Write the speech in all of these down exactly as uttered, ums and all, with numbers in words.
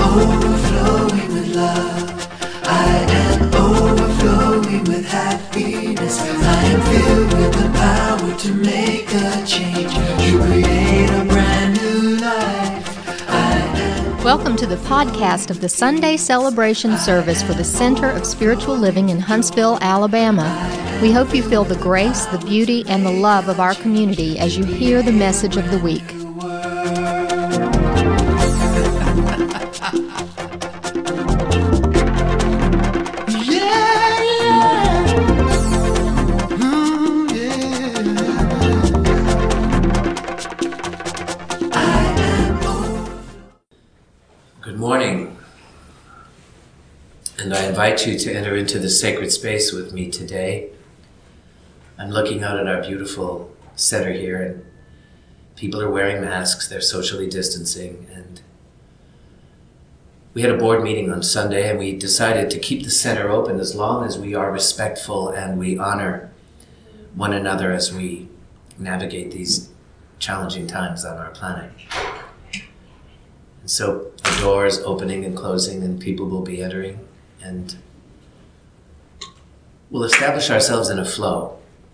overflowing with love. I am overflowing with happiness. I am filled with the power to make a change, to create a brand new life. I am Welcome to the podcast of the Sunday celebration service for the Center of Spiritual Living in Huntsville, Alabama. We hope you feel the grace, the beauty, and the love of our community as you hear the message of the week. Good morning, and I invite you to enter into the sacred space with me today. I'm looking out at our beautiful center here, and people are wearing masks, they're socially distancing, and we had a board meeting on Sunday, and we decided to keep the center open as long as we are respectful and we honor one another as we navigate these challenging times on our planet. So the door is opening and closing, and people will be entering, and we'll establish ourselves in a flow.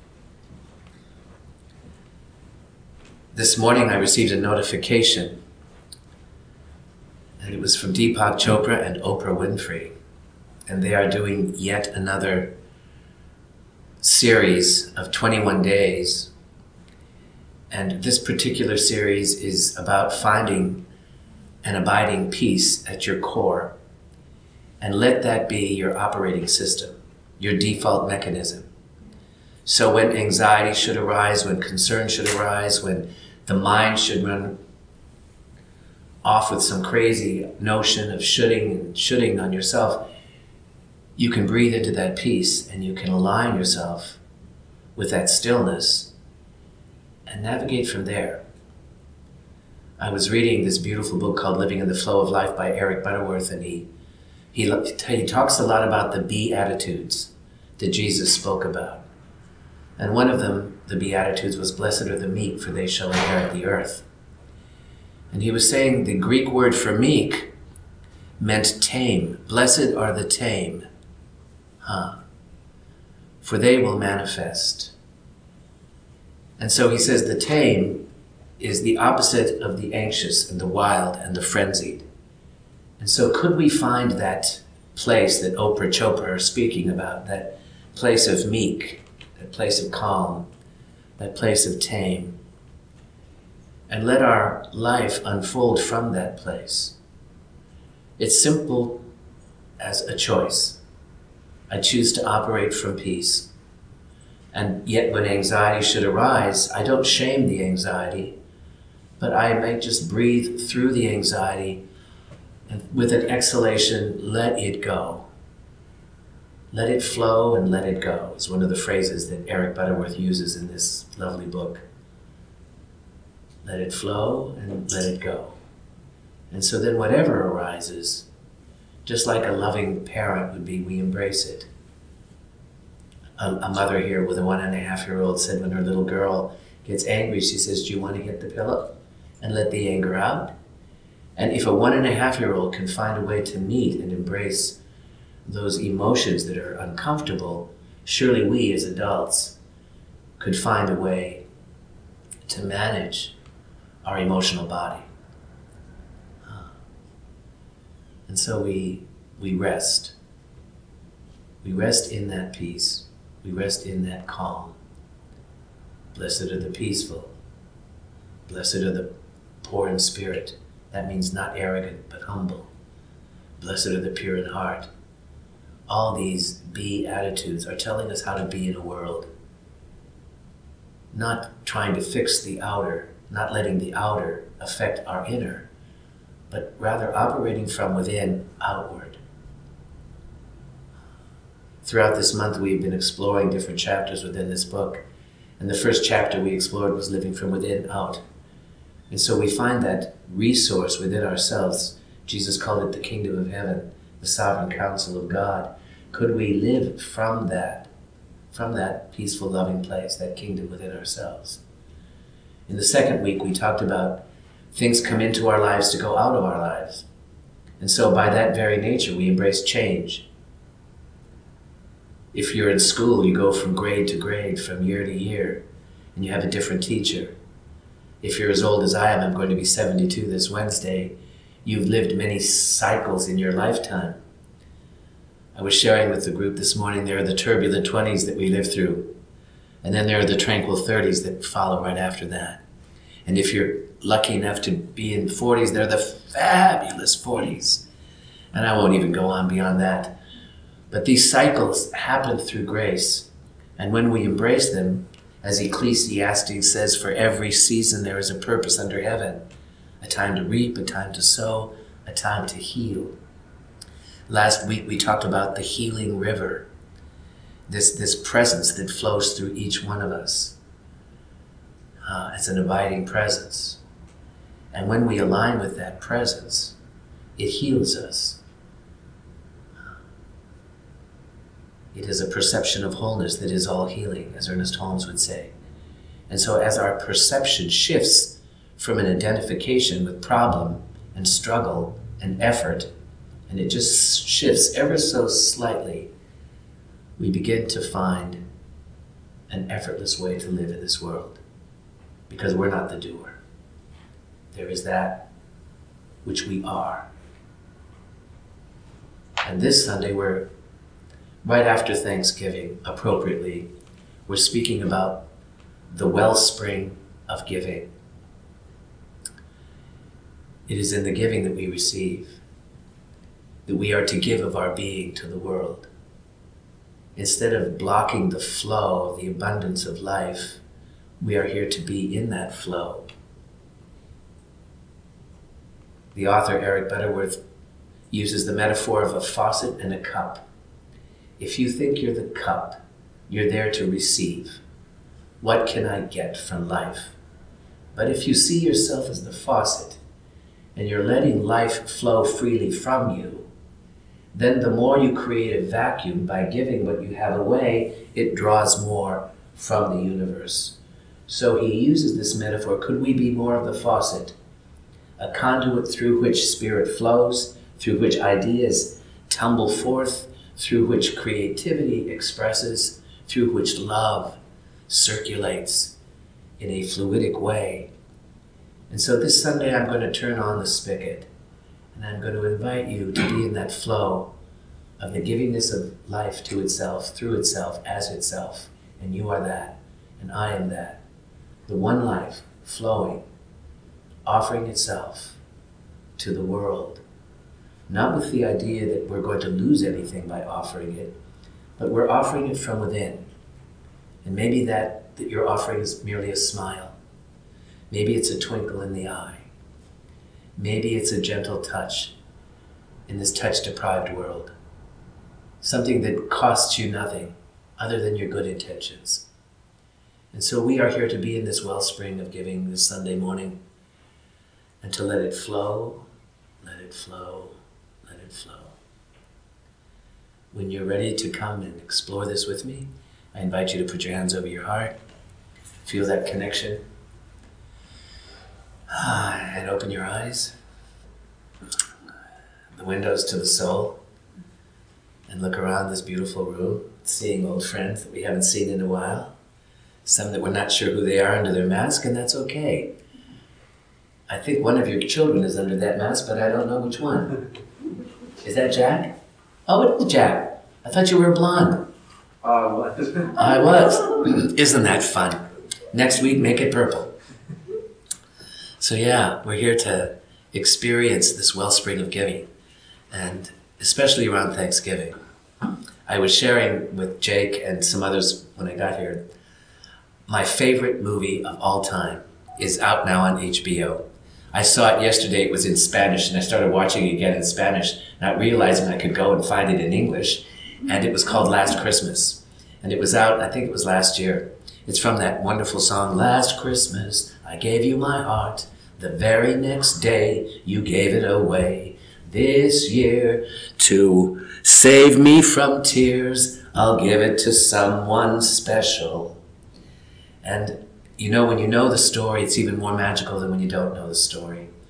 This morning I received a notification, and it was from Deepak Chopra and Oprah Winfrey, and they are doing yet another series of twenty-one days, and this particular series is about finding an abiding peace at your core, and let that be your operating system, your default mechanism. So when anxiety should arise, when concern should arise, when the mind should run off with some crazy notion of shoulding and shoulding on yourself, you can breathe into that peace and you can align yourself with that stillness and navigate from there. I was reading this beautiful book called Living in the Flow of Life by Eric Butterworth, and he, he, he talks a lot about the Beatitudes that Jesus spoke about. And one of them, the Beatitudes, was, "Blessed are the meek, for they shall inherit the earth." And he was saying the Greek word for meek meant tame. Blessed are the tame, huh? For they will manifest. And so he says the tame is the opposite of the anxious and the wild and the frenzied. And so could we find that place that Oprah Chopra is speaking about, that place of meek, that place of calm, that place of tame, and let our life unfold from that place. It's simple as a choice. I choose to operate from peace. And yet when anxiety should arise, I don't shame the anxiety, but I might just breathe through the anxiety and with an exhalation, let it go. Let it flow and let it go is one of the phrases that Eric Butterworth uses in this lovely book. Let it flow and let it go. And so then whatever arises, just like a loving parent would be, we embrace it. A, a mother here with a one and a half year old said when her little girl gets angry, she says, "Do you want to hit the pillow and let the anger out?" And if a one and a half year old can find a way to meet and embrace those emotions that are uncomfortable, surely we as adults could find a way to manage our emotional body. And so we we rest. We rest in that peace. We rest in that calm. Blessed are the peaceful. Blessed are the poor in spirit. That means not arrogant, but humble. Blessed are the pure in heart. All these Beatitudes are telling us how to be in a world. Not trying to fix the outer, not letting the outer affect our inner, but rather operating from within outward. Throughout this month, we've been exploring different chapters within this book. And the first chapter we explored was living from within out. And so we find that resource within ourselves. Jesus called it the kingdom of heaven, the sovereign counsel of God. Could we live from that, from that peaceful, loving place, that kingdom within ourselves? In the second week, we talked about things come into our lives to go out of our lives. And so by that very nature, we embrace change. If you're in school, you go from grade to grade, from year to year, and you have a different teacher. If you're as old as I am, I'm going to be seventy-two this Wednesday, you've lived many cycles in your lifetime. I was sharing with the group this morning, there are the turbulent twenties that we live through, and then there are the tranquil thirties that follow right after that. And if you're lucky enough to be in forties, they're the fabulous forties. And I won't even go on beyond that. But these cycles happen through grace. And when we embrace them, as Ecclesiastes says, for every season there is a purpose under heaven. A time to reap, a time to sow, a time to heal. Last week we talked about the healing river. This, this presence that flows through each one of us. Uh, it's an abiding presence. And when we align with that presence, it heals us. It is a perception of wholeness that is all healing, as Ernest Holmes would say. And so as our perception shifts from an identification with problem and struggle and effort, and it just shifts ever so slightly, we begin to find an effortless way to live in this world. Because we're not the doer. There is that which we are. And this Sunday, we're right after Thanksgiving, appropriately, we're speaking about the wellspring of giving. It is in the giving that we receive, that we are to give of our being to the world. Instead of blocking the flow of the abundance of life, we are here to be in that flow. The author Eric Butterworth uses the metaphor of a faucet and a cup. If you think you're the cup, you're there to receive. What can I get from life? But if you see yourself as the faucet, and you're letting life flow freely from you, then the more you create a vacuum by giving what you have away, it draws more from the universe. So he uses this metaphor, could we be more of the faucet? A conduit through which spirit flows, through which ideas tumble forth, through which creativity expresses, through which love circulates in a fluidic way. And so this Sunday I'm going to turn on the spigot, and I'm going to invite you to be in that flow of the givingness of life to itself, through itself, as itself. And you are that, and I am that. The one life flowing, offering itself to the world. Not with the idea that we're going to lose anything by offering it, but we're offering it from within. And maybe that, that your offering is merely a smile. Maybe it's a twinkle in the eye. Maybe it's a gentle touch in this touch-deprived world. Something that costs you nothing other than your good intentions. And so we are here to be in this wellspring of giving this Sunday morning and to let it flow, let it flow, let it flow. When you're ready to come and explore this with me, I invite you to put your hands over your heart, feel that connection, and open your eyes, the windows to the soul, and look around this beautiful room, seeing old friends that we haven't seen in a while. Some that we're not sure who they are under their mask, and that's okay. I think one of your children is under that mask, but I don't know which one. Is that Jack? Oh, it is Jack. I thought you were blonde. I was. I was. Isn't that fun? Next week, make it purple. So yeah, we're here to experience this wellspring of giving, and especially around Thanksgiving. I was sharing with Jake and some others when I got here. My favorite movie of all time is out now on H B O. I saw it yesterday, it was in Spanish, and I started watching it again in Spanish, not realizing I could go and find it in English, and it was called Last Christmas. And it was out, I think it was last year. It's from that wonderful song, Last Christmas, I gave you my heart. The very next day, you gave it away. This year, to save me from tears, I'll give it to someone special. And you know, when you know the story, it's even more magical than when you don't know the story.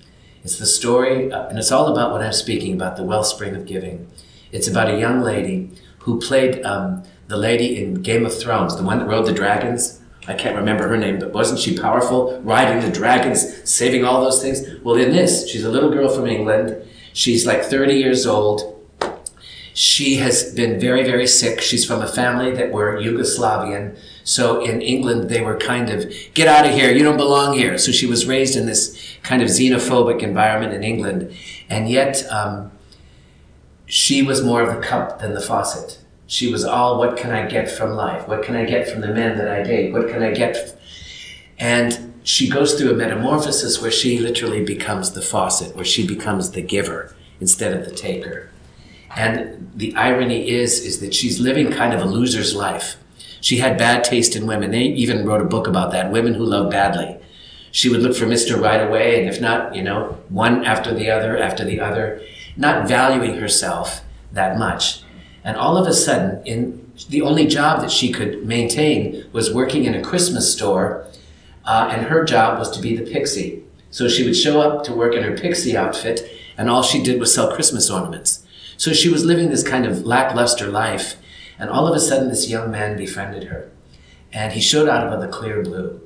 It's the story, uh, and it's all about what I'm speaking about, the wellspring of giving. It's about a young lady who played um, the lady in Game of Thrones, the one that rode the dragons. I can't remember her name, but wasn't she powerful, riding the dragons, saving all those things? Well, in this, she's a little girl from England. She's like thirty years old. She has been very, very sick. She's from a family that were Yugoslavian. So in England, they were kind of, get out of here, you don't belong here. So she was raised in this kind of xenophobic environment in England. And yet, um, she was more of the cup than the faucet. She was all, what can I get from life? What can I get from the men that I date? What can I get? And she goes through a metamorphosis where she literally becomes the faucet, where she becomes the giver instead of the taker. And the irony is, is that she's living kind of a loser's life. She had bad taste in women. They even wrote a book about that, Women Who Love Badly. She would look for Mister right away, and if not, you know, one after the other, after the other, not valuing herself that much. And all of a sudden, in the only job that she could maintain was working in a Christmas store, uh, and her job was to be the pixie. So she would show up to work in her pixie outfit, and all she did was sell Christmas ornaments. So she was living this kind of lackluster life, and all of a sudden this young man befriended her. And he showed out of the clear blue.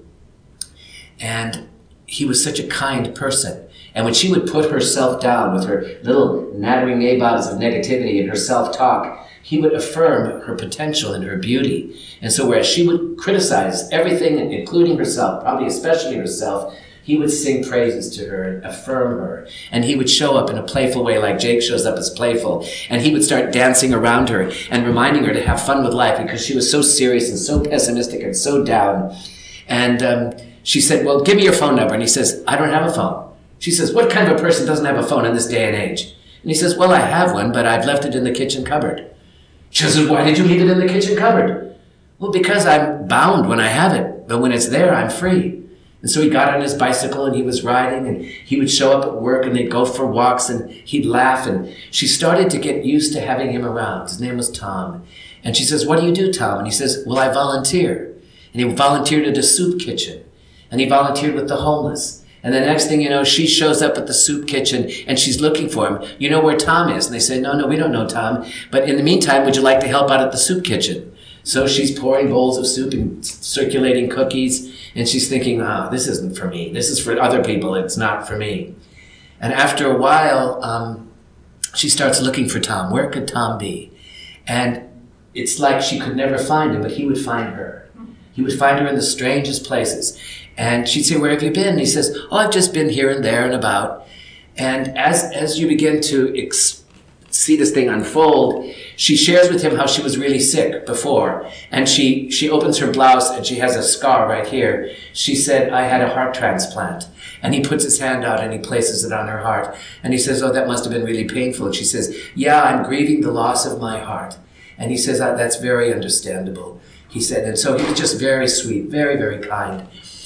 And he was such a kind person. And when she would put herself down with her little nattering nabobs of negativity and her self-talk, he would affirm her potential and her beauty. And so whereas she would criticize everything, including herself, probably especially herself, he would sing praises to her and affirm her. And he would show up in a playful way like Jake shows up as playful. And he would start dancing around her and reminding her to have fun with life because she was so serious and so pessimistic and so down. And um, she said, well, give me your phone number. And he says, I don't have a phone. She says, what kind of a person doesn't have a phone in this day and age? And he says, well, I have one, but I've left it in the kitchen cupboard. She says, why did you leave it in the kitchen cupboard? Well, because I'm bound when I have it, but when it's there, I'm free. And so he got on his bicycle and he was riding and he would show up at work and they'd go for walks and he'd laugh. And she started to get used to having him around. His name was Tom. And she says, what do you do, Tom? And he says, well, I volunteer. And he volunteered at a soup kitchen. And he volunteered with the homeless. And the next thing you know, she shows up at the soup kitchen and she's looking for him. You know where Tom is? And they say, no, no, we don't know Tom. But in the meantime, would you like to help out at the soup kitchen? So she's pouring bowls of soup and circulating cookies. And she's thinking, oh, this isn't for me. This is for other people. It's not for me. And after a while, um, she starts looking for Tom. Where could Tom be? And it's like she could never find him, but he would find her. He would find her in the strangest places. And she'd say, where have you been? And he says, oh, I've just been here and there and about. And as, as you begin to ex- see this thing unfold, she shares with him how she was really sick before. And she, she opens her blouse and she has a scar right here. She said, I had a heart transplant. And he puts his hand out and he places it on her heart. And he says, oh, that must have been really painful. And she says, yeah, I'm grieving the loss of my heart. And he says, oh, that's very understandable. He said, and so he was just very sweet, very, very kind.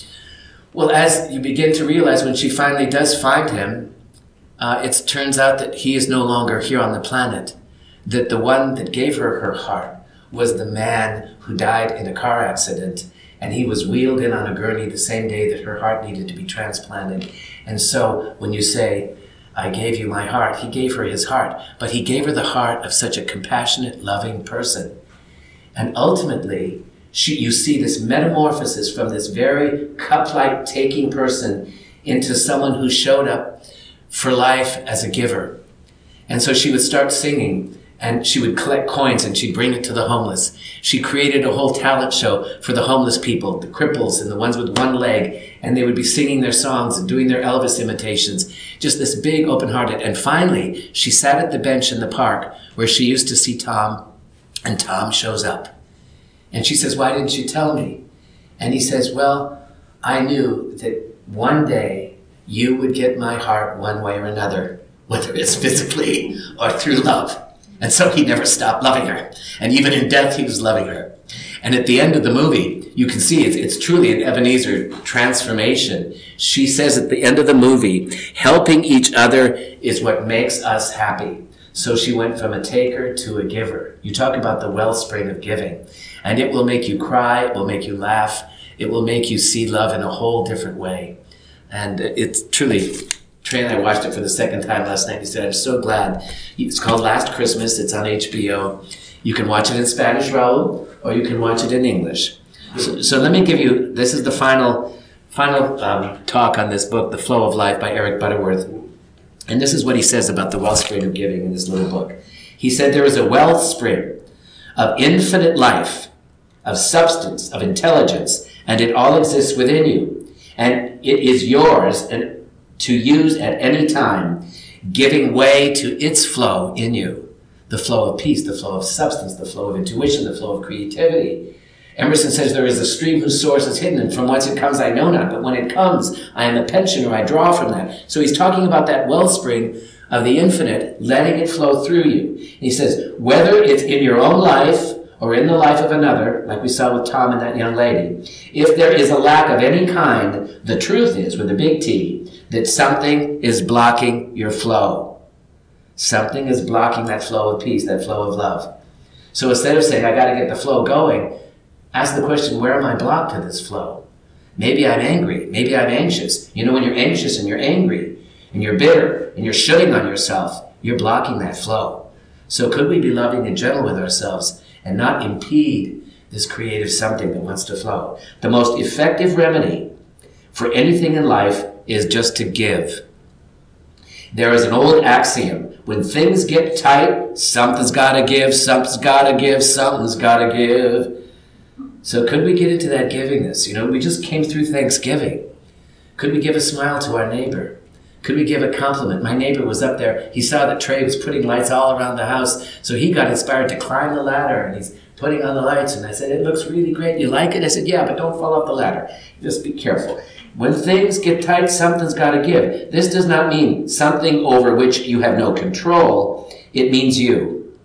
Well, as you begin to realize when she finally does find him, uh, it turns out that he is no longer here on the planet. That the one that gave her her heart was the man who died in a car accident, and he was wheeled in on a gurney the same day that her heart needed to be transplanted. And so when you say, I gave you my heart, he gave her his heart, but he gave her the heart of such a compassionate, loving person. And ultimately, she, you see this metamorphosis from this very cup-like taking person into someone who showed up for life as a giver. And so she would start singing, and she would collect coins and she'd bring it to the homeless. She created a whole talent show for the homeless people, the cripples and the ones with one leg, and they would be singing their songs and doing their Elvis imitations. Just this big open-hearted. And finally, she sat at the bench in the park where she used to see Tom, and Tom shows up. And she says, why didn't you tell me? And he says, well, I knew that one day you would get my heart one way or another, whether it's physically or through love. And so he never stopped loving her. And even in death, he was loving her. And at the end of the movie, you can see it's, it's truly an Ebenezer transformation. She says at the end of the movie, helping each other is what makes us happy. So she went from a taker to a giver. You talk about the wellspring of giving. And it will make you cry, it will make you laugh, it will make you see love in a whole different way. And it's truly Trey and I watched it for the second time last night. He said, I'm so glad. It's called Last Christmas. It's on H B O. You can watch it in Spanish, Raul, or you can watch it in English. So, so let me give you, this is the final final um, talk on this book, The Flow of Life by Eric Butterworth. And this is what he says about the wellspring of giving in this little book. He said, there is a wellspring of infinite life, of substance, of intelligence, and it all exists within you. And it is yours and to use at any time, giving way to its flow in you. The flow of peace, the flow of substance, the flow of intuition, the flow of creativity. Emerson says, there is a stream whose source is hidden, and from whence it comes I know not, but when it comes, I am a pensioner, I draw from that. So he's talking about that wellspring of the infinite, letting it flow through you. And he says, whether it's in your own life or in the life of another, like we saw with Tom and that young lady, if there is a lack of any kind, the truth is, with a big T, that something is blocking your flow. Something is blocking that flow of peace, that flow of love. So instead of saying, I got to get the flow going, ask the question, where am I blocked to this flow? Maybe I'm angry. Maybe I'm anxious. You know, when you're anxious and you're angry and you're bitter and you're shooting on yourself, you're blocking that flow. So could we be loving and gentle with ourselves and not impede this creative something that wants to flow? The most effective remedy for anything in life is just to give. There is an old axiom. When things get tight, something's got to give, something's got to give, something's got to give. So could we get into that givingness? You know, we just came through Thanksgiving. Could we give a smile to our neighbor? Could we give a compliment? My neighbor was up there. He saw that Trey was putting lights all around the house. So he got inspired to climb the ladder, and he's putting on the lights. And I said, it looks really great. You like it? I said, yeah, but don't fall off the ladder. Just be careful. When things get tight, something's got to give. This does not mean something over which you have no control. It means you.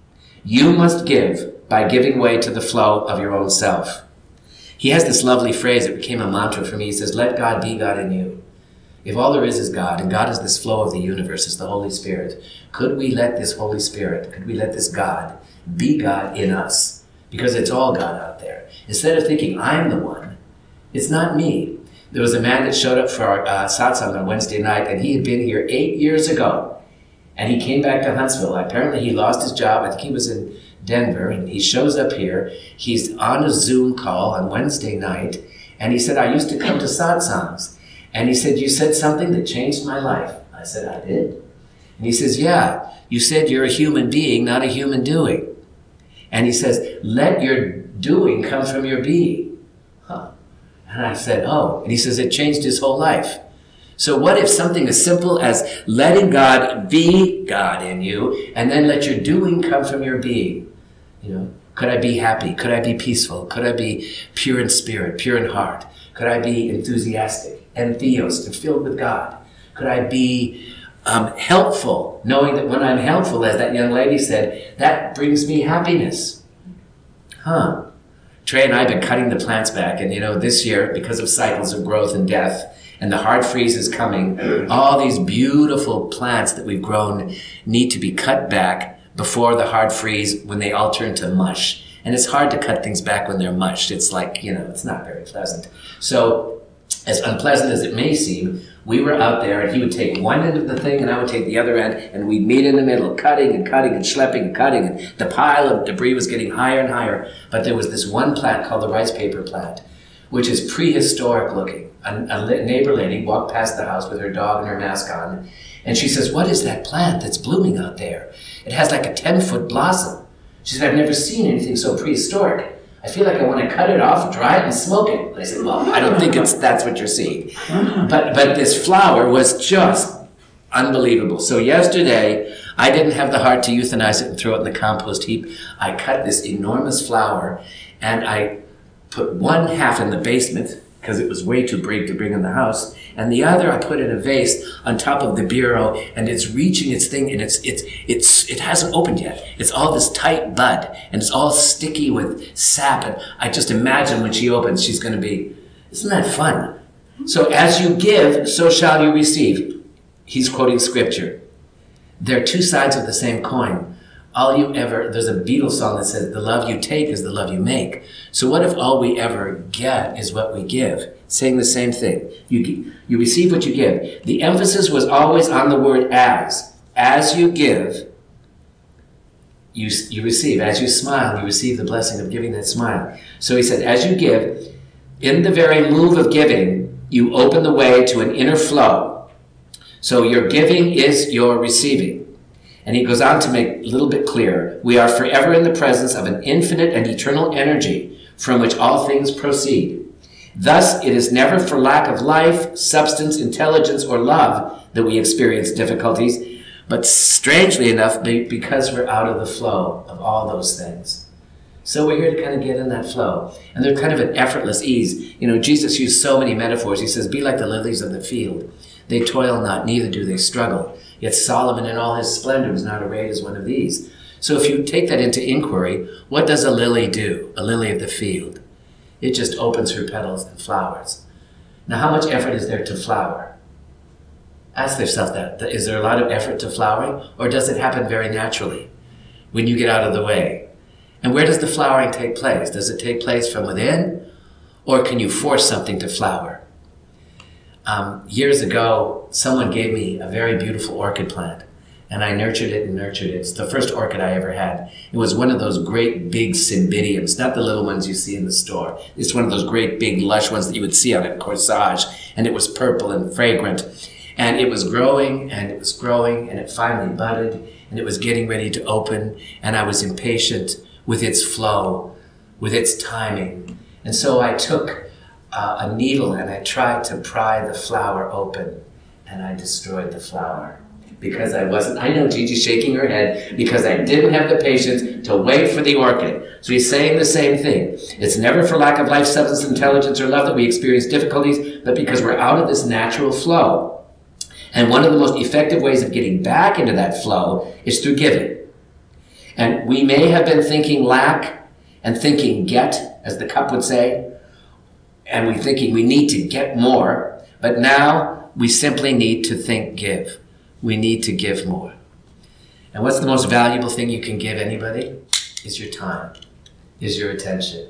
You must give by giving way to the flow of your own self. He has this lovely phrase that became a mantra for me. He says, let God be God in you. If all there is is God, and God is this flow of the universe, is the Holy Spirit, could we let this Holy Spirit, could we let this God be God in us? Because it's all God out there. Instead of thinking, I'm the one, it's not me. There was a man that showed up for our uh, satsang on Wednesday night, and he had been here eight years ago. And he came back to Huntsville. Apparently he lost his job. I think he was in Denver, and he shows up here. He's on a Zoom call on Wednesday night, and he said, I used to come to satsangs. And he said, you said something that changed my life. I said, I did. And he says, yeah, you said you're a human being, not a human doing. And he says, let your doing come from your being. Huh. And I said, oh. And he says, it changed his whole life. So what if something as simple as letting God be God in you, and then let your doing come from your being? You know, could I be happy? Could I be peaceful? Could I be pure in spirit, pure in heart? Could I be enthusiastic and theos and filled with God? Could I be um, helpful, knowing that when I'm helpful, as that young lady said, that brings me happiness? Huh. Trey and I have been cutting the plants back, and you know, this year, because of cycles of growth and death, and the hard freeze is coming, all these beautiful plants that we've grown need to be cut back before the hard freeze, when they all turn to mush. And it's hard to cut things back when they're mushed. It's like, you know, it's not very pleasant. So, as unpleasant as it may seem, we were out there, and he would take one end of the thing, and I would take the other end, and we'd meet in the middle, cutting and cutting and schlepping and cutting, and the pile of debris was getting higher and higher. But there was this one plant called the rice paper plant, which is prehistoric looking. A, a neighbor lady walked past the house with her dog and her mask on, and she says, what is that plant that's blooming out there? It has like a ten-foot blossom. She said, I've never seen anything so prehistoric. I feel like I want to cut it off, dry it, and smoke it. I said, well, I don't think it's that's what you're seeing. But, but this flower was just unbelievable. So yesterday, I didn't have the heart to euthanize it and throw it in the compost heap. I cut this enormous flower, and I put one half in the basement, because it was way too big to bring in the house, and the other I put in a vase on top of the bureau, and it's reaching its thing, and it's it's it's it hasn't opened yet. It's all this tight bud, and it's all sticky with sap, and I just imagine when she opens, she's going to be, isn't that fun? So as you give, so shall you receive. He's quoting scripture. They're two sides of the same coin. All you ever, there's a Beatles song that says, the love you take is the love you make. So what if all we ever get is what we give? saying the same thing. You, you receive what you give. The emphasis was always on the word as. As you give, you, you receive. As you smile, you receive the blessing of giving that smile. So he said, as you give, in the very move of giving, you open the way to an inner flow. So your giving is your receiving. And he goes on to make a little bit clearer. We are forever in the presence of an infinite and eternal energy from which all things proceed. Thus, it is never for lack of life, substance, intelligence, or love that we experience difficulties, but strangely enough, because we're out of the flow of all those things. So we're here to kind of get in that flow. And they're kind of an effortless ease. You know, Jesus used so many metaphors. He says, be like the lilies of the field. They toil not, neither do they struggle. Yet Solomon in all his splendor was not arrayed as one of these. So if you take that into inquiry, what does a lily do? A lily of the field. It just opens her petals and flowers. Now, how much effort is there to flower? Ask yourself that. Is there a lot of effort to flowering? Or does it happen very naturally when you get out of the way? And where does the flowering take place? Does it take place from within? Or can you force something to flower? Um, years ago, someone gave me a very beautiful orchid plant. And I nurtured it and nurtured it. It's the first orchid I ever had. It was one of those great big cymbidiums, not the little ones you see in the store. It's one of those great big lush ones that you would see on a corsage. And it was purple and fragrant. And it was growing and it was growing and it finally budded and it was getting ready to open. And I was impatient with its flow, with its timing. And so I took uh, a needle and I tried to pry the flower open and I destroyed the flower. Because I wasn't, I know Gigi's shaking her head, because I didn't have the patience to wait for the orchid. So he's saying the same thing. It's never for lack of life, substance, intelligence, or love that we experience difficulties, but because we're out of this natural flow. And one of the most effective ways of getting back into that flow is through giving. And we may have been thinking lack and thinking get, as the cup would say, and we're thinking we need to get more, but now we simply need to think give. We need to give more. And what's the most valuable thing you can give anybody? Is your time, is your attention.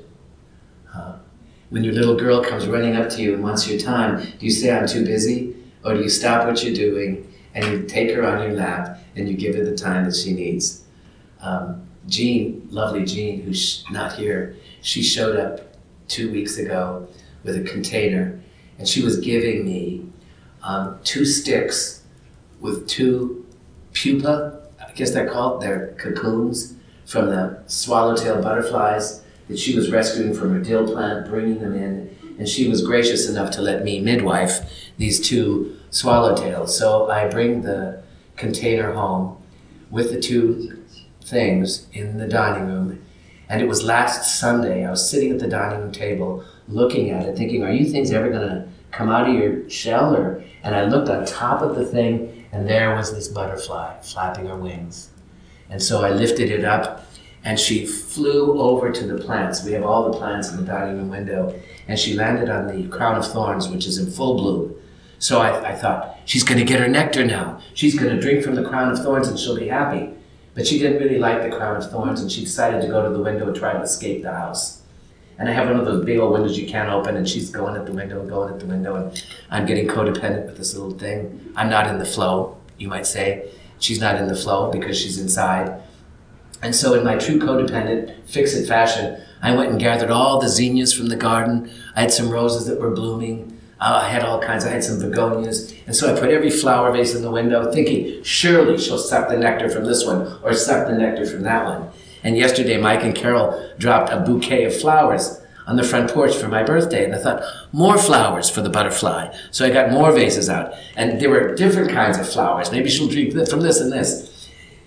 Uh, when your little girl comes running up to you and wants your time, do you say, I'm too busy? Or do you stop what you're doing and you take her on your lap and you give her the time that she needs? Um, Jean, lovely Jean, who's not here, she showed up two weeks ago with a container and she was giving me um, two sticks with two pupa, I guess they're called, they're cocoons, from the swallowtail butterflies that she was rescuing from her dill plant, bringing them in, and she was gracious enough to let me midwife these two swallowtails. So I bring the container home with the two things in the dining room, and it was last Sunday. I was sitting at the dining room table looking at it, thinking, are you things ever going to come out of your shell? Or, and I looked on top of the thing, and there was this butterfly flapping her wings. And so I lifted it up, and she flew over to the plants. We have all the plants in the dining room window. And she landed on the crown of thorns, which is in full bloom. So I, I thought, she's going to get her nectar now. She's going to drink from the crown of thorns, and she'll be happy. But she didn't really like the crown of thorns, and she decided to go to the window and try to escape the house. And I have one of those big old windows you can't open, and she's going at the window and going at the window, and I'm getting codependent with this little thing. I'm not in the flow, you might say. She's not in the flow because she's inside. And so in my true codependent, fix-it fashion, I went and gathered all the zinnias from the garden. I had some roses that were blooming. Uh, I had all kinds. I had some begonias. And so I put every flower vase in the window, thinking, surely she'll suck the nectar from this one or suck the nectar from that one. And yesterday, Mike and Carol dropped a bouquet of flowers on the front porch for my birthday. And I thought, more flowers for the butterfly. So I got more vases out. And there were different kinds of flowers. Maybe she'll drink from this and this.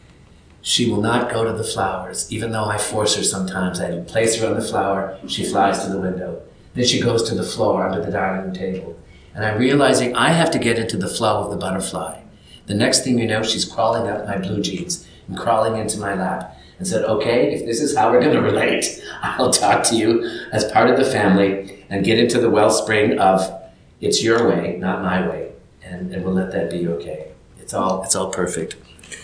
She will not go to the flowers, even though I force her sometimes. I place her on the flower. She flies to the window. Then she goes to the floor under the dining room table. And I'm realizing I have to get into the flow of the butterfly. The next thing you know, she's crawling up my blue jeans and crawling into my lap. And said, okay, if this is how we're going to relate, I'll talk to you as part of the family and get into the wellspring of it's your way, not my way, and, and we'll let that be okay. It's all it's all perfect.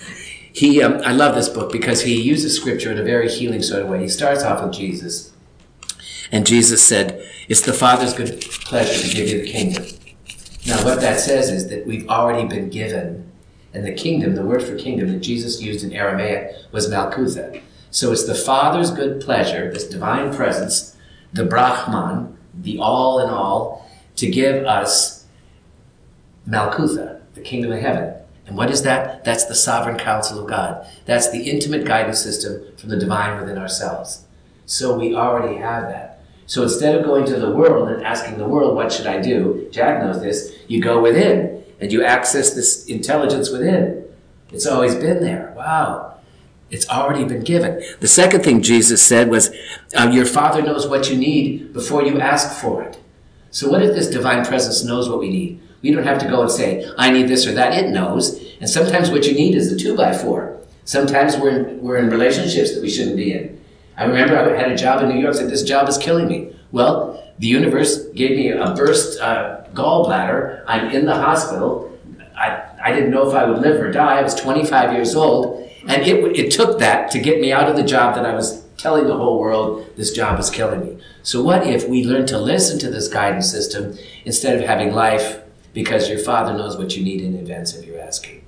He, um, I love this book because he uses scripture in a very healing sort of way. He starts off with Jesus, And Jesus said, it's the Father's good pleasure to give you the kingdom. Now what that says is that we've already been given, and the kingdom, the word for kingdom that Jesus used in Aramaic was Malkutha. So it's the Father's good pleasure, this divine presence, the Brahman, the all in all, to give us Malkutha, the kingdom of heaven. And what is that? That's the sovereign counsel of God. That's the intimate guidance system from the divine within ourselves. So we already have that. So instead of going to the world and asking the world, what should I do? Jack knows this. You go within and you access this intelligence within. It's always been there. Wow. It's already been given. The second thing Jesus said was, uh, your Father knows what you need before you ask for it. So what if this divine presence knows what we need? We don't have to go and say, I need this or that. It knows. And sometimes what you need is a two by four. Sometimes we're in, we're in relationships that we shouldn't be in. I remember I had a job in New York, said, this job is killing me. Well, the universe gave me a burst uh, gallbladder. I'm in the hospital. I, I didn't know if I would live or die. I was twenty-five years old. And it, it took that to get me out of the job that I was telling the whole world, this job is killing me. So what if we learn to listen to this guidance system instead of having life because your Father knows what you need in advance of your asking?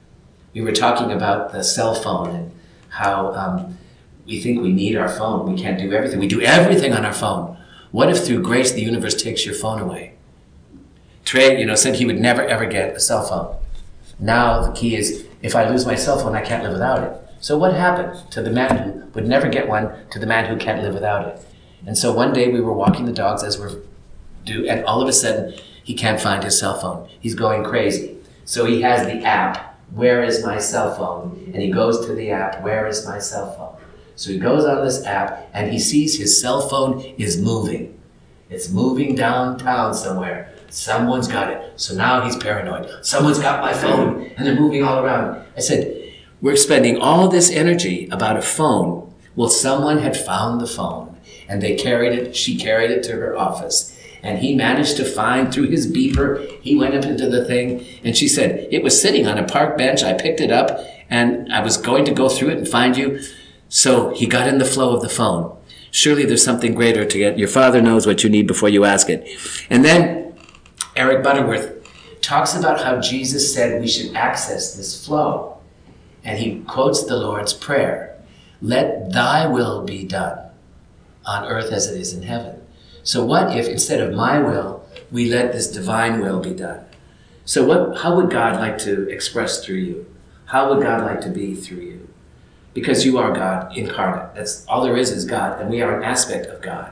We were talking about the cell phone and how um, we think we need our phone. We can't do everything. We do everything on our phone. What if through grace the universe takes your phone away? Trey, you know, said he would never ever get a cell phone. Now the key is, if I lose my cell phone, I can't live without it. So what happened to the man who would never get one to the man who can't live without it? And so one day we were walking the dogs as we're due, and all of a sudden he can't find his cell phone. He's going crazy. So he has the app, where is my cell phone? And he goes to the app, where is my cell phone? So he goes on this app and he sees his cell phone is moving. It's moving downtown somewhere. Someone's got it. So now he's paranoid. Someone's got my phone and they're moving all around. I said, we're spending all this energy about a phone. Well, someone had found the phone and they carried it. She carried it to her office. And he managed to find through his beeper, he went up into the thing, and she said, it was sitting on a park bench. I picked it up, and I was going to go through it and find you. So he got in the flow of the phone. Surely there's something greater to get. Your Father knows what you need before you ask it. And then Eric Butterworth talks about how Jesus said we should access this flow. And he quotes the Lord's Prayer. Let thy will be done on earth as it is in heaven. So what if instead of my will, we let this divine will be done? So what? How would God like to express through you? How would God like to be through you? Because you are God incarnate. That's all there is is God, and we are an aspect of God.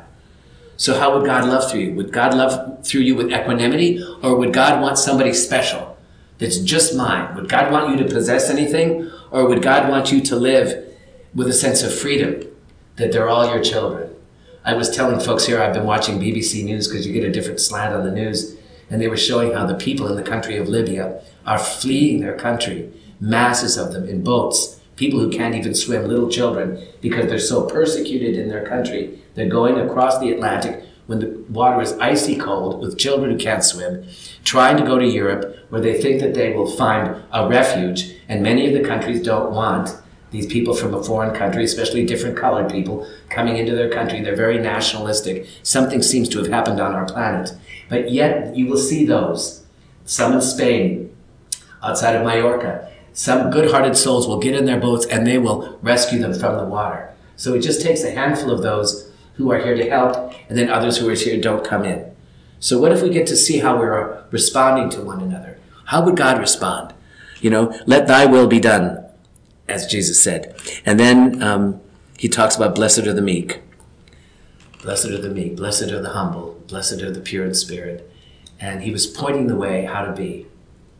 So how would God love through you? Would God love through you with equanimity, or would God want somebody special that's just mine? Would God want you to possess anything, or would God want you to live with a sense of freedom, that they're all your children? I was telling folks here, I've been watching B B C News because you get a different slant on the news, and they were showing how the people in the country of Libya are fleeing their country, masses of them in boats, people who can't even swim, little children, because they're so persecuted in their country. They're going across the Atlantic when the water is icy cold with children who can't swim, trying to go to Europe where they think that they will find a refuge, and many of the countries don't want these people from a foreign country, especially different colored people, coming into their country. They're very nationalistic. Something seems to have happened on our planet. But yet you will see those. Some in Spain, outside of Mallorca. Some good-hearted souls will get in their boats and they will rescue them from the water. So it just takes a handful of those who are here to help, and then others who are here don't come in. So what if we get to see how we're responding to one another? How would God respond? You know, let thy will be done, as Jesus said. And then um, he talks about blessed are the meek. Blessed are the meek. Blessed are the humble. Blessed are the pure in spirit. And he was pointing the way how to be.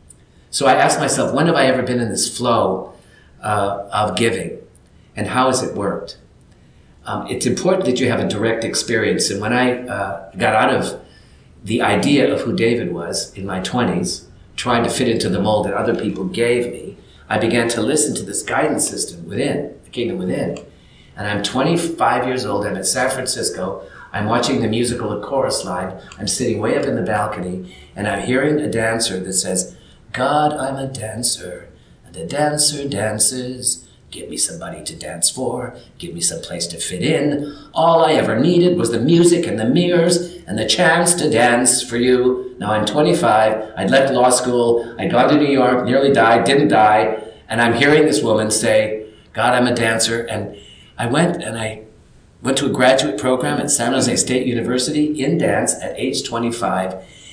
So I asked myself, when have I ever been in this flow uh, of giving? And how has it worked? Um, it's important that you have a direct experience. And when I uh, got out of the idea of who David was in my twenties, trying to fit into the mold that other people gave me, I began to listen to this guidance system within, the kingdom within. And I'm twenty-five years old, I'm in San Francisco, I'm watching the musical at Chorus Line, I'm sitting way up in the balcony, and I'm hearing a dancer that says, God, I'm a dancer, and a dancer dances Give me somebody to dance for. Give me some place to fit in. All I ever needed was the music and the mirrors and the chance to dance for you. Now I'm twenty-five. I'd left law school. I'd gone to New York, nearly died, didn't die. And I'm hearing this woman say, God, I'm a dancer. And I went and I went to a graduate program at San Jose State University in dance at age twenty-five.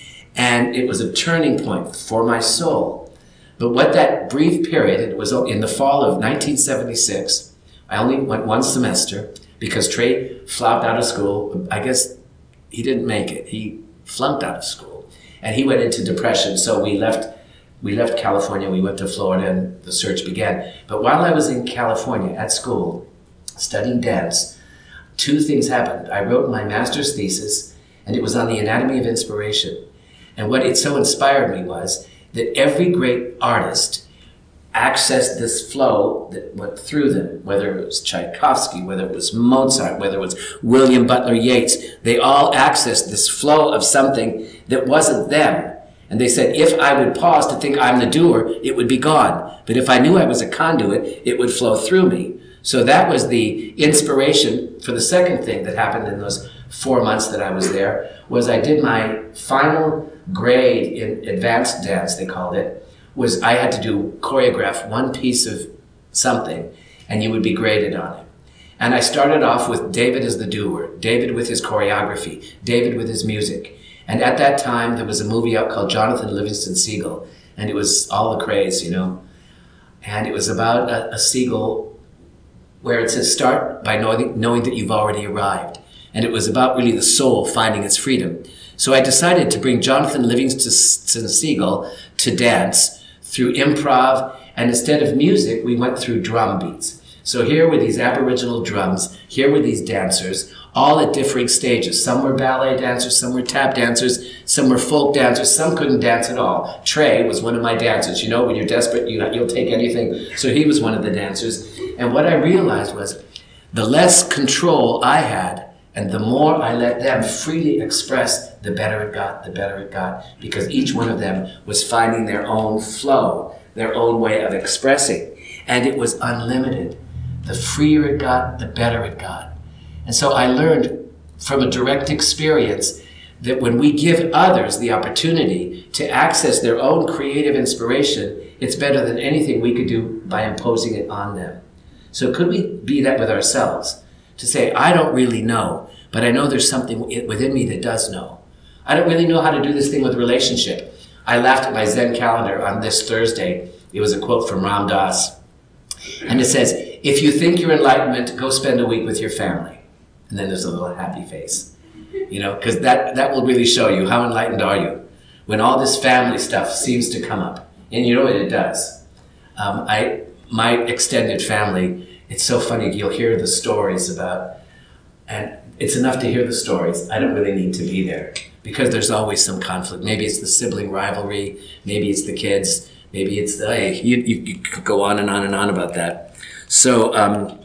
And it was a turning point for my soul. But what that brief period, it was in the fall of nineteen seventy-six, I only went one semester because Trey flopped out of school. I guess he didn't make it. He flunked out of school. And he went into depression. So we left we left California, we went to Florida, and the search began. But while I was in California at school, studying dance, two things happened. I wrote my master's thesis, and it was on the anatomy of inspiration. And what it so inspired me was that every great artist accessed this flow that went through them, whether it was Tchaikovsky, whether it was Mozart, whether it was William Butler Yeats. They all accessed this flow of something that wasn't them. And they said, if I would pause to think I'm the doer, it would be gone. But if I knew I was a conduit, it would flow through me. So that was the inspiration for the second thing that happened in those four months that I was there, was I did my final grade in advanced dance, they called it, was I had to do choreograph one piece of something and you would be graded on it. And I started off with David as the doer, David with his choreography, David with his music. And at that time, there was a movie out called Jonathan Livingston Seagull, and it was all the craze, you know. And it was about a, a seagull where it says start by knowing, knowing that you've already arrived. And it was about really the soul finding its freedom. So I decided to bring Jonathan Livingston Seagull to dance through improv, and instead of music, we went through drum beats. So here were these Aboriginal drums, here were these dancers, all at differing stages. Some were ballet dancers, some were tap dancers, some were folk dancers, some couldn't dance at all. Trey was one of my dancers. You know, when you're desperate, you, you'll take anything. So he was one of the dancers. And what I realized was the less control I had, and the more I let them freely express, the better it got, the better it got, because each one of them was finding their own flow, their own way of expressing. And it was unlimited. The freer it got, the better it got. And so I learned from a direct experience that when we give others the opportunity to access their own creative inspiration, it's better than anything we could do by imposing it on them. So could we be that with ourselves? To say, I don't really know, but I know there's something within me that does know. I don't really know how to do this thing with relationship. I laughed at my Zen calendar on this Thursday. It was a quote from Ram Dass. And it says, if you think you're enlightenment, go spend a week with your family. And then there's a little happy face. You know, because that, that will really show you how enlightened are you when all this family stuff seems to come up. And you know what it does. Um, I, my extended family, it's so funny, you'll hear the stories about, and it's enough to hear the stories. I don't really need to be there because there's always some conflict. Maybe it's the sibling rivalry, maybe it's the kids, maybe it's the, hey, you, you, you could go on and on and on about that. So um,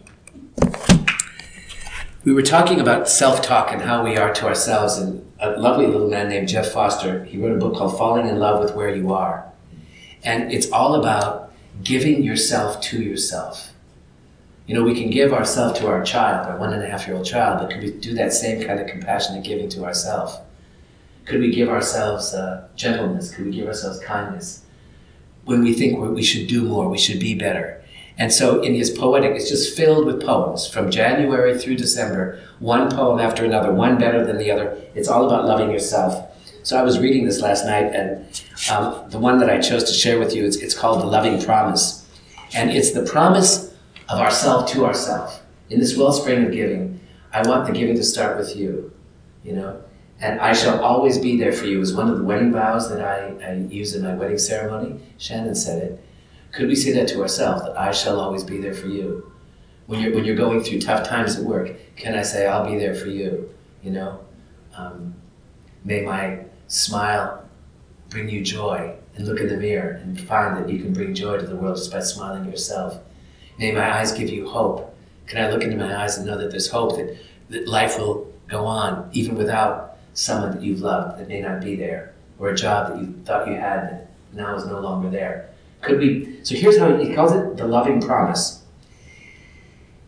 we were talking about self-talk and how we are to ourselves, and a lovely little man named Jeff Foster, he wrote a book called Falling in Love with Where You Are. And it's all about giving yourself to yourself. You know, we can give ourselves to our child, our one and a half year old child, but could we do that same kind of compassionate giving to ourselves? Could we give ourselves uh, gentleness? Could we give ourselves kindness? When we think we should do more, we should be better. And so in his poetic, it's just filled with poems from January through December, one poem after another, one better than the other. It's all about loving yourself. So I was reading this last night, and um, the one that I chose to share with you, it's, it's called The Loving Promise. And it's the promise of ourself to ourself. In this wellspring of giving, I want the giving to start with you, you know? And I shall always be there for you is one of the wedding vows that I, I use in my wedding ceremony. Shannon said it. Could we say that to ourselves, that I shall always be there for you? When you're, when you're going through tough times at work, can I say, I'll be there for you, you know? Um, may my smile bring you joy, and look in the mirror and find that you can bring joy to the world just by smiling yourself. May my eyes give you hope. Can I look into my eyes and know that there's hope, that, that life will go on, even without someone that you've loved that may not be there, or a job that you thought you had that now is no longer there. Could we, so here's how he calls it the loving promise.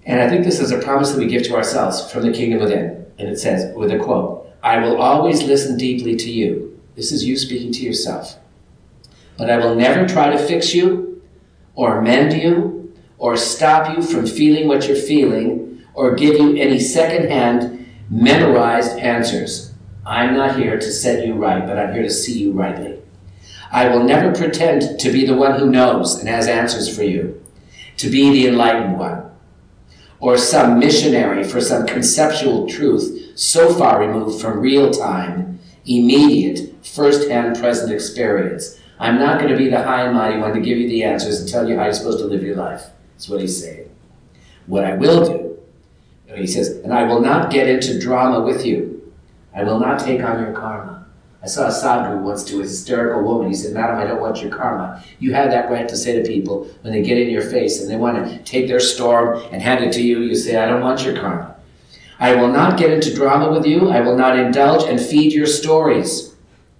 And I think this is a promise that we give to ourselves from the kingdom within. And it says, with a quote, "I will always listen deeply to you." This is you speaking to yourself. "But I will never try to fix you or mend you or stop you from feeling what you're feeling or give you any second-hand memorized answers. I'm not here to set you right, but I'm here to see you rightly. I will never pretend to be the one who knows and has answers for you, to be the enlightened one, or some missionary for some conceptual truth so far removed from real-time, immediate, first-hand present experience. I'm not going to be the high and mighty one to give you the answers and tell you how you're supposed to live your life." That's what he's saying. What I will do, he says, "and I will not get into drama with you. I will not take on your karma." I saw a sadhu once to a hysterical woman. He said, "Madam, I don't want your karma." You have that right to say to people when they get in your face and they want to take their storm and hand it to you, you say, "I don't want your karma. I will not get into drama with you. I will not indulge and feed your stories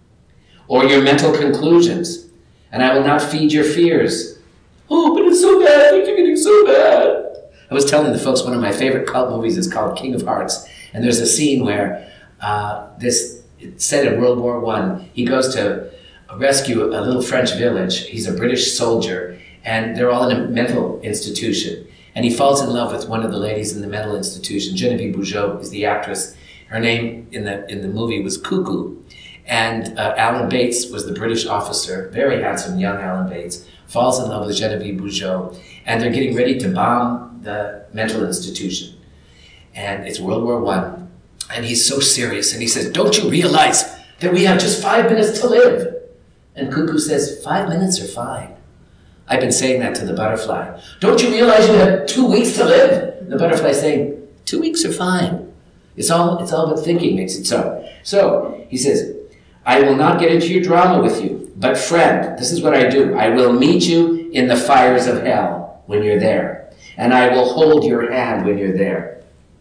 or your mental conclusions. And I will not feed your fears." "Oh, but it's so bad. Things are getting so bad." I was telling the folks one of my favorite cult movies is called King of Hearts. And there's a scene where uh, this, it's set in World War One. He goes to rescue a little French village. He's a British soldier. And they're all in a mental institution. And he falls in love with one of the ladies in the mental institution. Genevieve Bujold is the actress. Her name in the in the movie was Cuckoo. And uh, Alan Bates was the British officer, very handsome young Alan Bates, falls in love with Genevieve Bujold. And they're getting ready to bomb the mental institution. And it's World War One. And he's so serious. And he says, "Don't you realize that we have just five minutes to live?" And Cuckoo says, "Five minutes are fine." I've been saying that to the butterfly. "Don't you realize you have two weeks to live?" The butterfly saying, two weeks are fine. It's all, it's all but thinking makes it so. So, he says, "I will not get into your drama with you, but friend, this is what I do. I will meet you in the fires of hell when you're there, and I will hold your hand when you're there.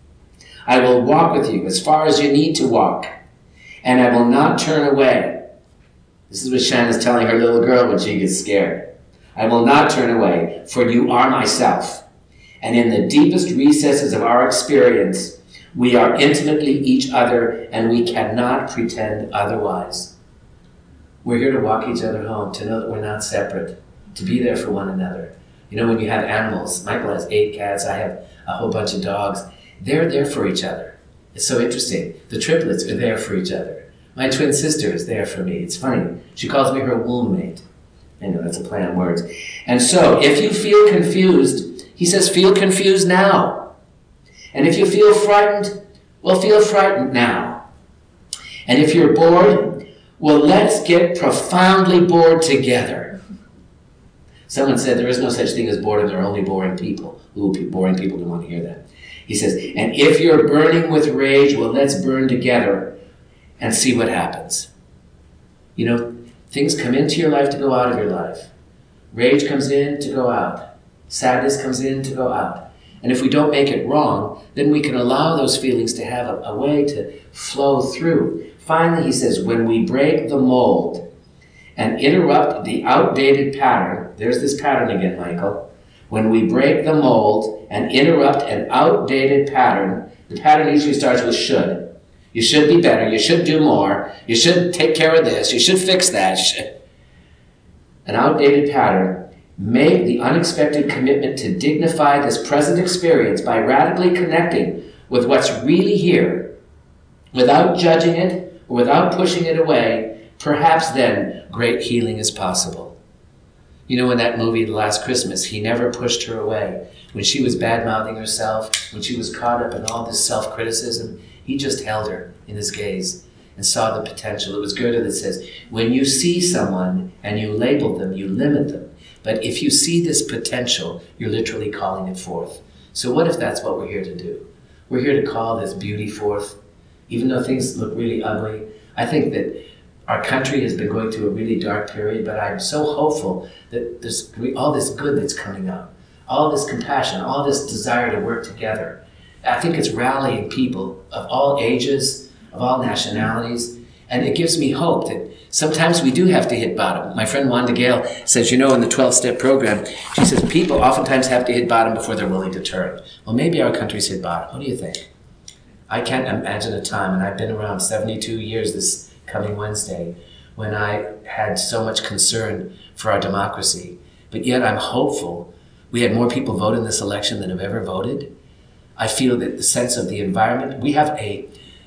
I will walk with you as far as you need to walk, and I will not turn away." This is what Shanna's telling her little girl when she gets scared. "I will not turn away, for you are myself. And in the deepest recesses of our experience, we are intimately each other, and we cannot pretend otherwise." We're here to walk each other home, to know that we're not separate, to be there for one another. You know, when you have animals, Michael has eight cats, I have a whole bunch of dogs. They're there for each other. It's so interesting. The triplets are there for each other. My twin sister is there for me. It's funny. She calls me her womb mate. I know that's a play on words. And so, if you feel confused, he says, feel confused now. And if you feel frightened, well, feel frightened now. And if you're bored, well, let's get profoundly bored together. Someone said there is no such thing as boredom, there are only boring people. Ooh, boring people don't want to hear that. He says, and if you're burning with rage, well, let's burn together and see what happens. You know, things come into your life to go out of your life. Rage comes in to go out. Sadness comes in to go out. And if we don't make it wrong, then we can allow those feelings to have a, a way to flow through. Finally, he says, when we break the mold and interrupt the outdated pattern, there's this pattern again, Michael. When we break the mold and interrupt an outdated pattern, the pattern usually starts with should. You should be better. You should do more. You should take care of this. You should fix that. An outdated pattern. Make the unexpected commitment to dignify this present experience by radically connecting with what's really here, without judging it or without pushing it away. Perhaps then great healing is possible. You know, in that movie, The Last Christmas, he never pushed her away. When she was bad-mouthing herself, when she was caught up in all this self-criticism, he just held her in his gaze and saw the potential. It was Goethe that says, when you see someone and you label them, you limit them. But if you see this potential, you're literally calling it forth. So what if that's what we're here to do? We're here to call this beauty forth, even though things look really ugly. I think that our country has been going through a really dark period, but I'm so hopeful that there's all this good that's coming up, all this compassion, all this desire to work together. I think it's rallying people of all ages, of all nationalities, and it gives me hope that Sometimes we do have to hit bottom. My friend Wanda Gale says, you know, in the twelve-step program, she says people oftentimes have to hit bottom before they're willing to turn. Well, maybe our country's hit bottom. What do you think? I can't imagine a time, and I've been around seventy-two years this coming Wednesday, when I had so much concern for our democracy. But yet I'm hopeful. We had more people vote in this election than have ever voted. I feel that the sense of the environment, we have a,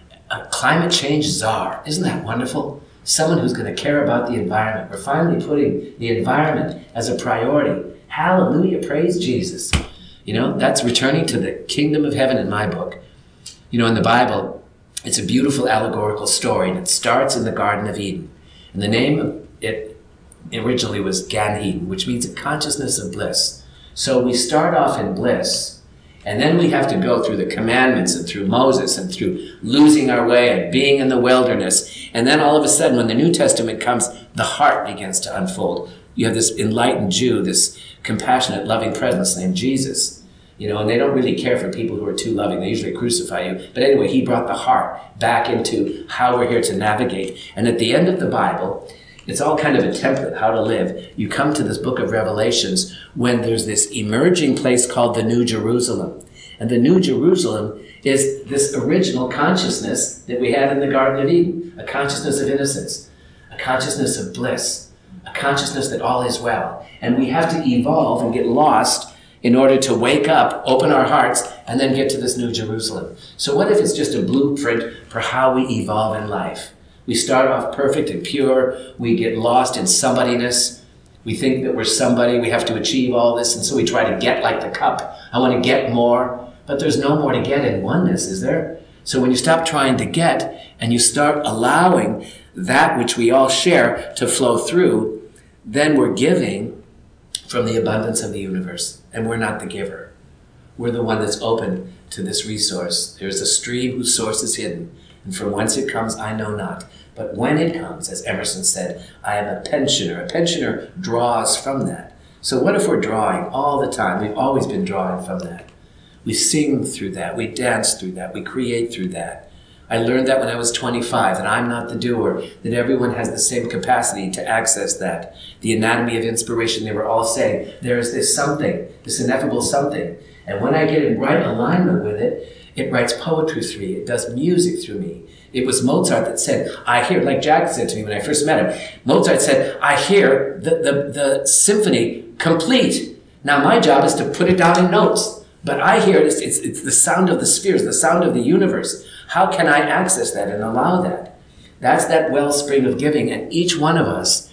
a climate change czar. Isn't that wonderful? Someone who's going to care about the environment. We're finally putting the environment as a priority. Hallelujah, praise Jesus. You know, that's returning to the kingdom of heaven in my book. You know, in the Bible, it's a beautiful allegorical story, and it starts in the Garden of Eden. And the name of it originally was Gan Eden, which means a consciousness of bliss. So we start off in bliss, and then we have to go through the commandments and through Moses and through losing our way and being in the wilderness. And then all of a sudden, when the New Testament comes, the heart begins to unfold. You have this enlightened Jew, this compassionate, loving presence named Jesus. You know, and they don't really care for people who are too loving. They usually crucify you. But anyway, he brought the heart back into how we're here to navigate. And at the end of the Bible, it's all kind of a template, how to live. You come to this book of Revelations when there's this emerging place called the New Jerusalem. And the New Jerusalem is this original consciousness that we had in the Garden of Eden. A consciousness of innocence, a consciousness of bliss, a consciousness that all is well. And we have to evolve and get lost in order to wake up, open our hearts, and then get to this New Jerusalem. So what if it's just a blueprint for how we evolve in life? We start off perfect and pure. We get lost in somebodyness. We think that we're somebody. We have to achieve all this. And so we try to get like the cup. I want to get more. But there's no more to get in oneness, is there? So when you stop trying to get and you start allowing that which we all share to flow through, then we're giving from the abundance of the universe. And we're not the giver. We're the one that's open to this resource. There's a stream whose source is hidden. And from whence it comes, I know not. But when it comes, as Emerson said, I am a pensioner. A pensioner draws from that. So what if we're drawing all the time? We've always been drawing from that. We sing through that. We dance through that. We create through that. I learned that when I was twenty-five, that I'm not the doer, that everyone has the same capacity to access that. The anatomy of inspiration, they were all saying, there is this something, this ineffable something. And when I get in right alignment with it, it writes poetry through me. It does music through me. It was Mozart that said, I hear, like Jack said to me when I first met him, Mozart said, I hear the, the, the symphony complete. Now my job is to put it down in notes. But I hear it, it's, it's, it's the sound of the spheres, the sound of the universe. How can I access that and allow that? That's that wellspring of giving. And each one of us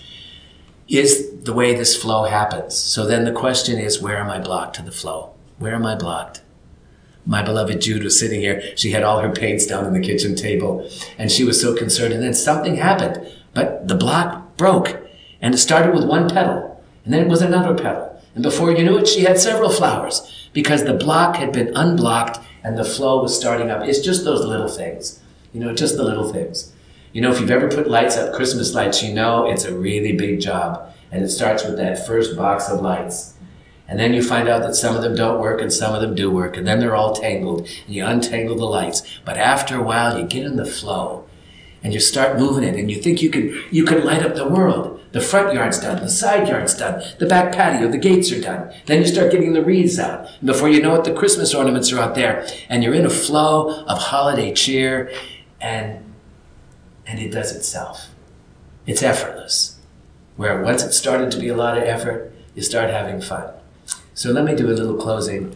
is the way this flow happens. So then the question is, where am I blocked to the flow? Where am I blocked? My beloved Jude was sitting here. She had all her paints down on the kitchen table. And she was so concerned. And then something happened. But the block broke. And it started with one petal. And then it was another petal. And before you knew it, she had several flowers. Because the block had been unblocked and the flow was starting up. It's just those little things. You know, just the little things. You know, if you've ever put lights up, Christmas lights, you know it's a really big job. And it starts with that first box of lights. And then you find out that some of them don't work and some of them do work. And then they're all tangled and you untangle the lights. But after a while, you get in the flow and you start moving it and you think you can, you can light up the world. The front yard's done, the side yard's done, the back patio, the gates are done. Then you start getting the wreaths out. And before you know it, the Christmas ornaments are out there. And you're in a flow of holiday cheer and, and it does itself. It's effortless. Where once it started to be a lot of effort, you start having fun. So let me do a little closing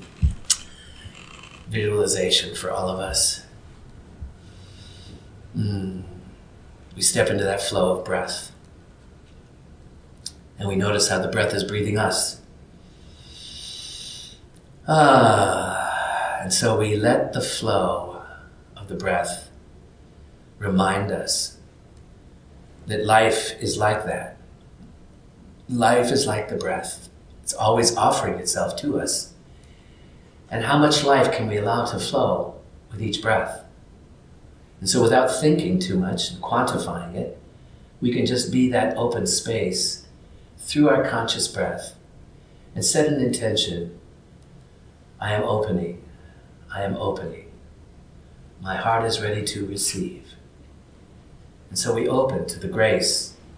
visualization for all of us. Mm. We step into that flow of breath. And we notice how the breath is breathing us. Ah, and so we let the flow of the breath remind us that life is like that. Life is like the breath. It's always offering itself to us. And how much life can we allow to flow with each breath? And so without thinking too much and quantifying it, we can just be that open space through our conscious breath and set an intention. I am opening. I am opening. My heart is ready to receive. And so we open to the grace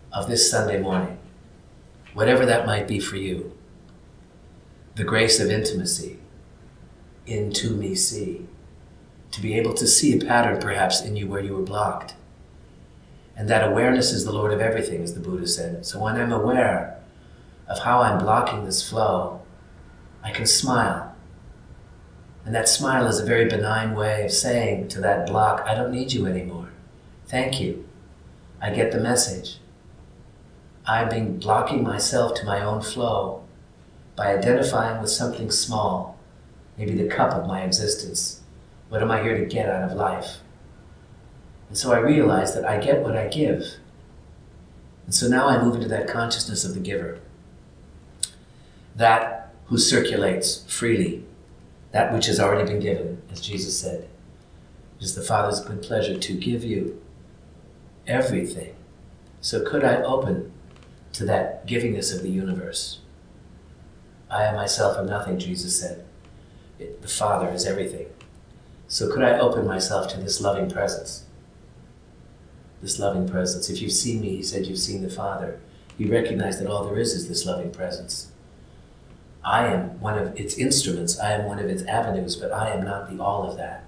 of this Sunday morning, whatever that might be for you, the grace of intimacy, into me see, to be able to see a pattern perhaps in you where you were blocked. And that awareness is the Lord of everything, as the Buddha said. So when I'm aware of how I'm blocking this flow, I can smile. And that smile is a very benign way of saying to that block, I don't need you anymore. Thank you. I get the message. I've been blocking myself to my own flow by identifying with something small, maybe the cup of my existence. What am I here to get out of life? And so I realize that I get what I give. And so now I move into that consciousness of the giver. That who circulates freely, that which has already been given, as Jesus said. It is the Father's good pleasure to give you everything. So could I open to that givingness of the universe? I myself am nothing, Jesus said. It, the Father is everything. So could I open myself to this loving presence? This loving presence. If you've seen me, he said, you've seen the Father. You recognize that all there is is this loving presence. I am one of its instruments. I am one of its avenues, but I am not the all of that.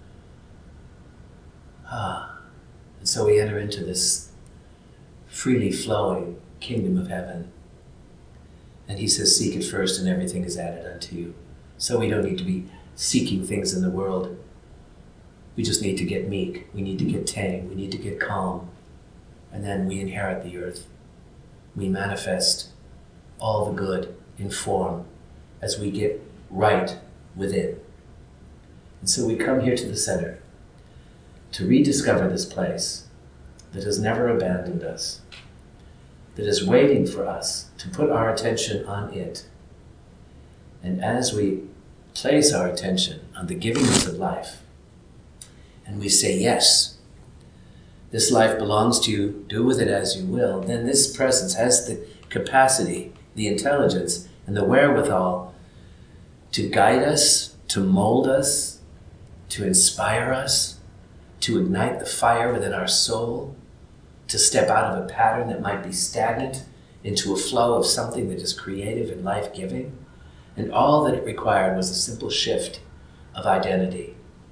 Ah. And so we enter into this freely flowing kingdom of heaven. And he says, seek it first and everything is added unto you. So we don't need to be seeking things in the world. We just need to get meek. We need to get tame. We need to get calm. And then we inherit the earth. We manifest all the good in form as we get right within. And so we come here to the center to rediscover this place that has never abandoned us, that is waiting for us to put our attention on it. And as we place our attention on the givingness of life, and we say, yes, this life belongs to you, do with it as you will, then this presence has the capacity, the intelligence, and the wherewithal to guide us, to mold us, to inspire us, to ignite the fire within our soul, to step out of a pattern that might be stagnant into a flow of something that is creative and life-giving. And all that it required was a simple shift of identity.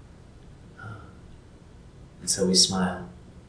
And so we smile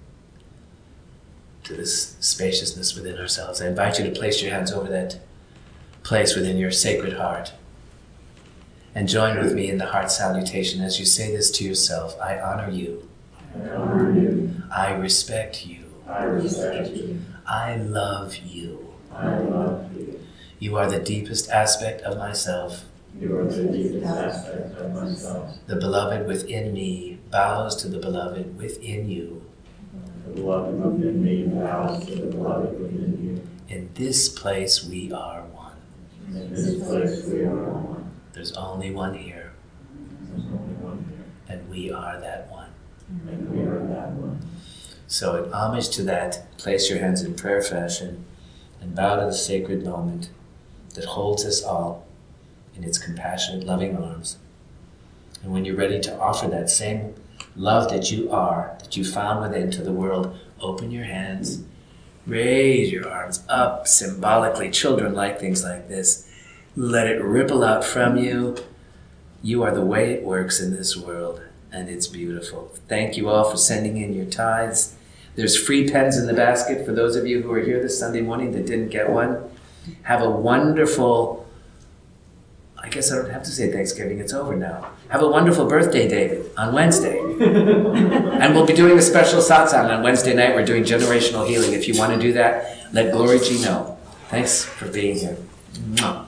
to this spaciousness within ourselves. I invite you to place your hands over that place within your sacred heart and join with me in the heart salutation as you say this to yourself. I honor you. I honor you. I respect you. I respect you. I love you. I love you. You are the deepest aspect of myself. You are the deepest aspect of myself. The beloved within me bows to the beloved within you. The beloved within me bows to the beloved within you. In this place we are one. In this place we are one. There's only one here, There's only one here. and we are that one. And we are that one. So in homage to that, place your hands in prayer fashion and bow to the sacred moment that holds us all in its compassionate, loving arms. And when you're ready to offer that same love that you are, that you found within to the world, open your hands, raise your arms up symbolically. Children like things like this. Let it ripple out from you. You are the way it works in this world, and it's beautiful. Thank you all for sending in your tithes. There's free pens in the basket for those of you who are here this Sunday morning that didn't get one. Have a wonderful, I guess I don't have to say Thanksgiving, it's over now. Have a wonderful birthday, David, on Wednesday. And we'll be doing a special satsang on Wednesday night. We're doing generational healing. If you want to do that, let Glory G know. Thanks for being here. Mwah.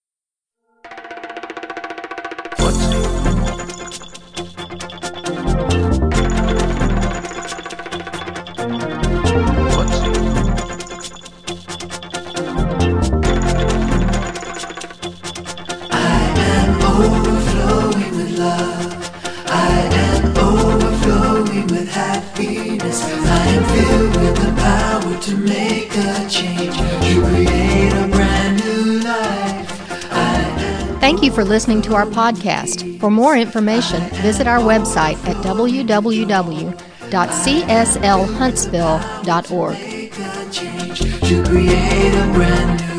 Overflowing with love, I am overflowing with happiness. I am filled with the power to make a change, to create a brand new life. I am Thank you for listening to our podcast. For more information, visit our website at w w w dot c s l huntsville dot org. make a change. to create a brand new